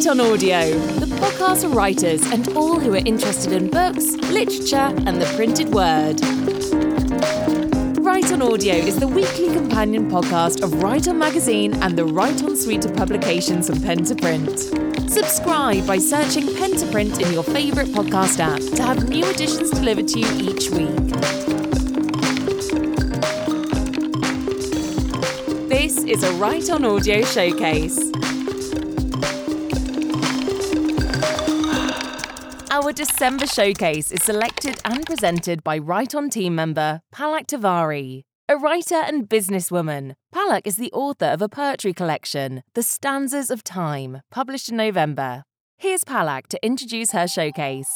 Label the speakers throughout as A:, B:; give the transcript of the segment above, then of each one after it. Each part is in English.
A: Write on Audio, the podcast for writers and all who are interested in books, literature, and the printed word. Write on Audio is the weekly companion podcast of Write On Magazine and the Write On suite of publications from Pen to Print. Subscribe by searching Pen to Print in your favourite podcast app to have new editions delivered to you each week. This is a Write On Audio showcase. Our December showcase is selected and presented by Write On team member Palak Tiwari. A writer and businesswoman, Palak is the author of a poetry collection, The Stanzas of Time, published in November. Here's Palak to introduce her showcase.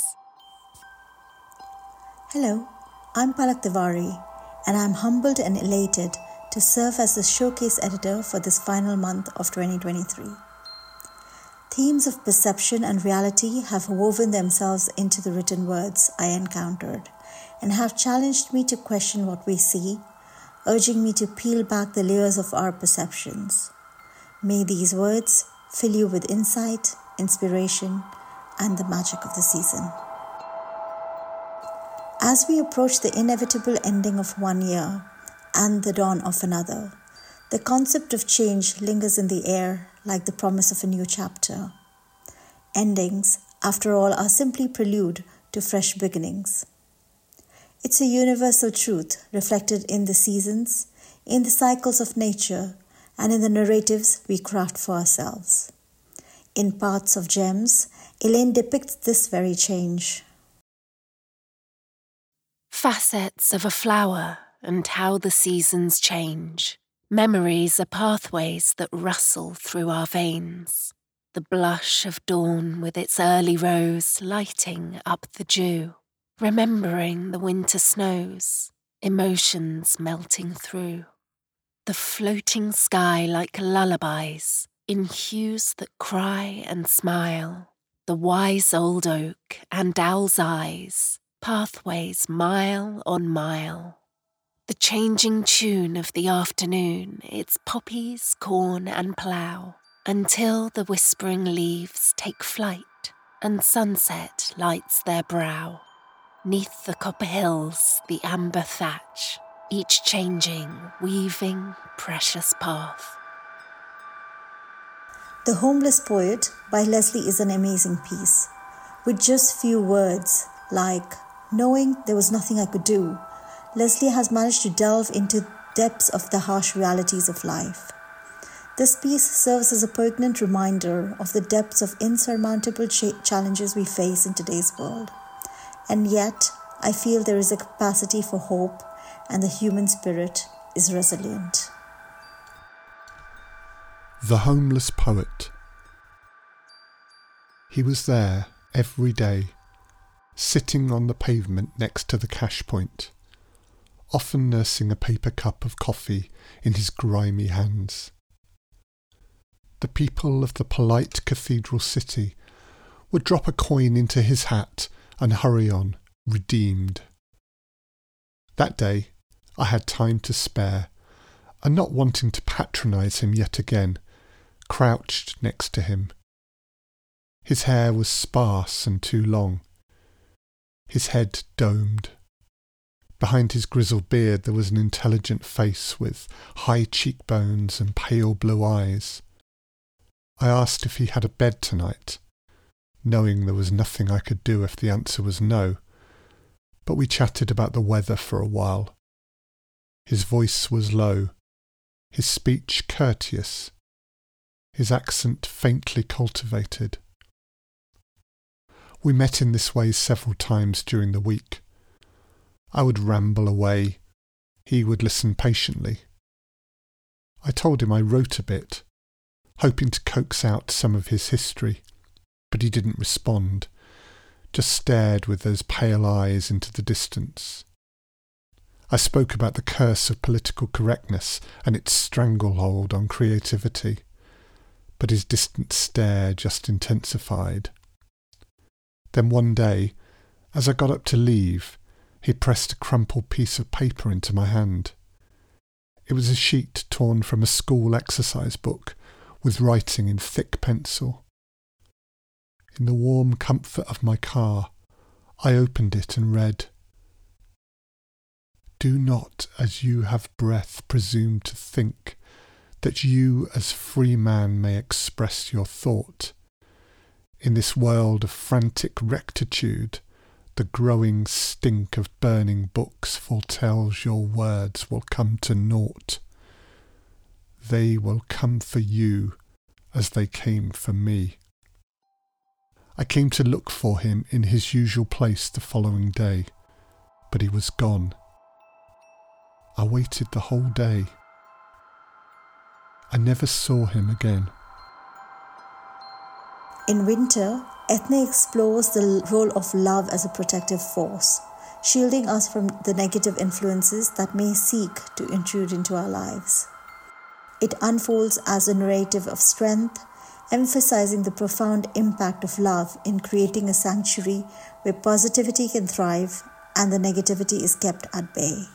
B: Hello, I'm Palak Tiwari, and I'm humbled and elated to serve as the showcase editor for this final month of 2023. Themes of perception and reality have woven themselves into the written words I encountered and have challenged me to question what we see, urging me to peel back the layers of our perceptions. May these words fill you with insight, inspiration, and the magic of the season. As we approach the inevitable ending of one year and the dawn of another, the concept of change lingers in the air like the promise of a new chapter. Endings, after all, are simply prelude to fresh beginnings. It's a universal truth reflected in the seasons, in the cycles of nature, and in the narratives we craft for ourselves. In Paths of Gems, Elaine depicts this very change.
C: Facets of a flower and how the seasons change. Memories are pathways that rustle through our veins. The blush of dawn with its early rose lighting up the dew. Remembering the winter snows, emotions melting through. The floating sky like lullabies, in hues that cry and smile. The wise old oak and owl's eyes, pathways mile on mile. The changing tune of the afternoon, its poppies, corn and plough, until the whispering leaves take flight and sunset lights their brow. 'Neath the copper hills, the amber thatch, each changing, weaving, precious path.
B: The Homeless Poet by Leslie is an amazing piece, with just few words like, knowing there was nothing I could do, Leslie has managed to delve into depths of the harsh realities of life. This piece serves as a poignant reminder of the depths of insurmountable challenges we face in today's world. And yet, I feel there is a capacity for hope, and the human spirit is resilient.
D: The Homeless Poet. He was there every day, sitting on the pavement next to the cash point, often nursing a paper cup of coffee in his grimy hands. The people of the polite cathedral city would drop a coin into his hat and hurry on, redeemed. That day I had time to spare, and not wanting to patronise him yet again, crouched next to him. His hair was sparse and too long, his head domed. Behind his grizzled beard there was an intelligent face with high cheekbones and pale blue eyes. I asked if he had a bed tonight, knowing there was nothing I could do if the answer was no, but we chatted about the weather for a while. His voice was low, his speech courteous, his accent faintly cultivated. We met in this way several times during the week. I would ramble away. He would listen patiently. I told him I wrote a bit, hoping to coax out some of his history, but he didn't respond, just stared with those pale eyes into the distance. I spoke about the curse of political correctness and its stranglehold on creativity, but his distant stare just intensified. Then one day, as I got up to leave, he pressed a crumpled piece of paper into my hand. It was a sheet torn from a school exercise book with writing in thick pencil. In the warm comfort of my car, I opened it and read, "Do not, as you have breath, presume to think that you as free man may express your thought. In this world of frantic rectitude, the growing stink of burning books foretells your words will come to naught. They will come for you as they came for me." I came to look for him in his usual place the following day, but he was gone. I waited the whole day. I never saw him again.
B: In winter, Ethne explores the role of love as a protective force, shielding us from the negative influences that may seek to intrude into our lives. It unfolds as a narrative of strength, emphasizing the profound impact of love in creating a sanctuary where positivity can thrive and the negativity is kept at bay.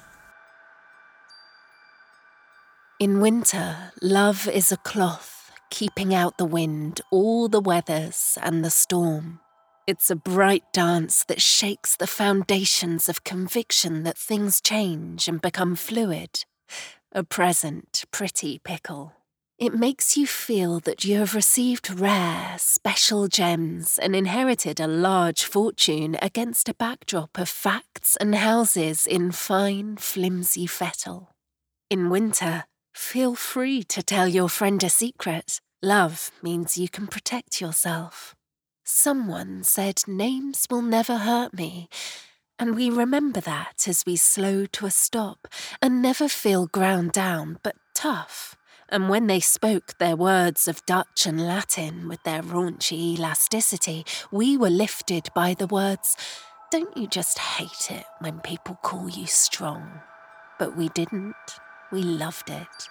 C: In winter, love is a cloth, keeping out the wind, all the weathers and the storm. It's a bright dance that shakes the foundations of conviction that things change and become fluid. A present, pretty pickle. It makes you feel that you have received rare, special gems and inherited a large fortune against a backdrop of facts and houses in fine, flimsy fettle. In winter, feel free to tell your friend a secret. Love means you can protect yourself. Someone said names will never hurt me, and we remember that as we slow to a stop and never feel ground down but tough. And when they spoke their words of Dutch and Latin with their raunchy elasticity, we were lifted by the words, "Don't you just hate it when people call you strong?" But we didn't. We loved it.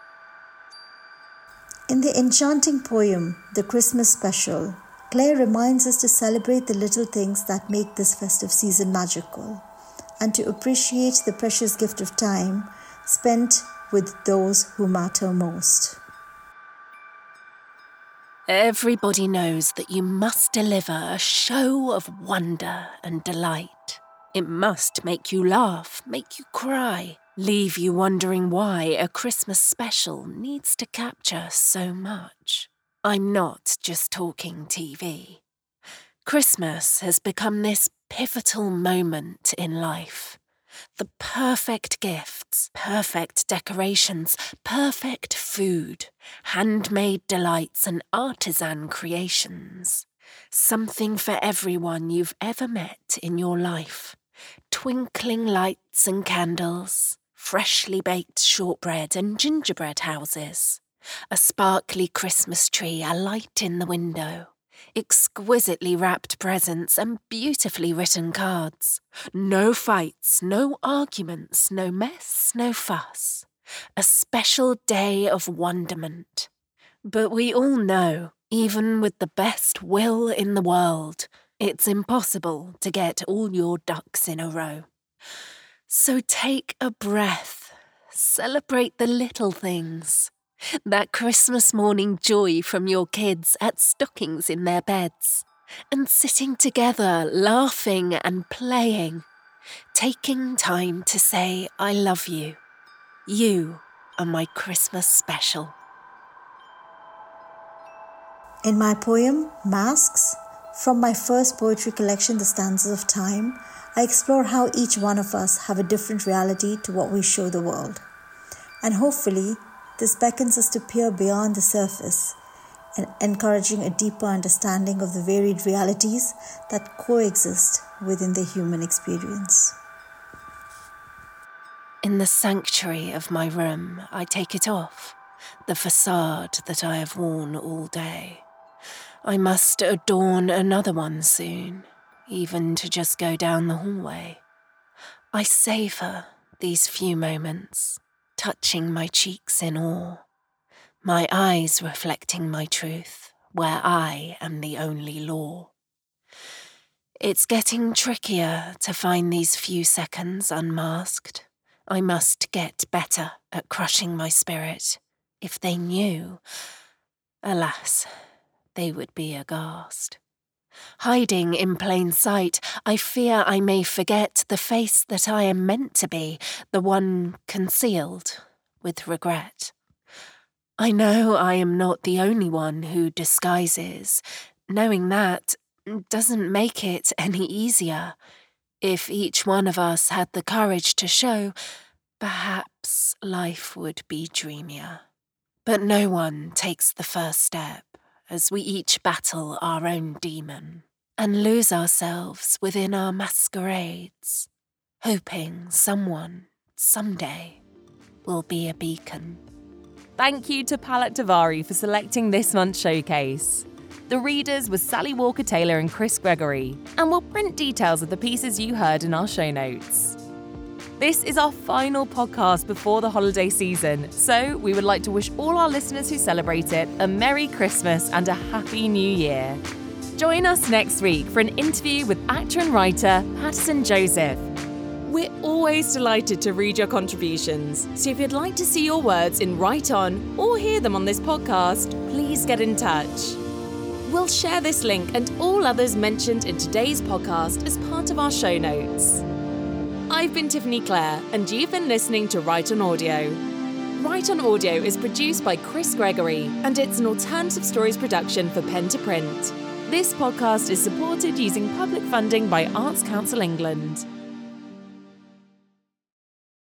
B: In the enchanting poem, The Christmas Special, Claire reminds us to celebrate the little things that make this festive season magical and to appreciate the precious gift of time spent with those who matter most.
C: Everybody knows that you must deliver a show of wonder and delight. It must make you laugh, make you cry, leave you wondering why a Christmas special needs to capture so much. I'm not just talking TV. Christmas has become this pivotal moment in life. The perfect gifts, perfect decorations, perfect food, handmade delights and artisan creations. Something for everyone you've ever met in your life. Twinkling lights and candles, freshly baked shortbread and gingerbread houses, a sparkly Christmas tree alight in the window, exquisitely wrapped presents and beautifully written cards. No fights, no arguments, no mess, no fuss. A special day of wonderment. But we all know, even with the best will in the world, it's impossible to get all your ducks in a row. So take a breath. Celebrate the little things. That Christmas morning joy from your kids at stockings in their beds. And sitting together, laughing and playing. Taking time to say, "I love you. You are my Christmas special."
B: In my poem, Masks, from my first poetry collection, The Stanzas of Time, I explore how each one of us have a different reality to what we show the world. And hopefully, this beckons us to peer beyond the surface and encouraging a deeper understanding of the varied realities that coexist within the human experience.
C: In the sanctuary of my room, I take it off, the facade that I have worn all day. I must adorn another one soon, even to just go down the hallway. I savour these few moments, touching my cheeks in awe, my eyes reflecting my truth, where I am the only law. It's getting trickier to find these few seconds unmasked. I must get better at crushing my spirit. If they knew, alas, they would be aghast. Hiding in plain sight, I fear I may forget the face that I am meant to be, the one concealed with regret. I know I am not the only one who disguises. Knowing that doesn't make it any easier. If each one of us had the courage to show, perhaps life would be dreamier. But no one takes the first step as we each battle our own demon and lose ourselves within our masquerades, hoping someone, someday, will be a beacon.
A: Thank you to Palak Davari for selecting this month's showcase. The readers were Sally Walker-Taylor and Chris Gregory, and we'll print details of the pieces you heard in our show notes. This is our final podcast before the holiday season, so we would like to wish all our listeners who celebrate it a Merry Christmas and a Happy New Year. Join us next week for an interview with actor and writer Patterson Joseph. We're always delighted to read your contributions, so if you'd like to see your words in Write On or hear them on this podcast, please get in touch. We'll share this link and all others mentioned in today's podcast as part of our show notes. I've been Tiffany Clare, and you've been listening to Write On Audio. Write On Audio is produced by Chris Gregory, and it's an Alternative Stories production for Pen to Print. This podcast is supported using public funding by Arts Council England.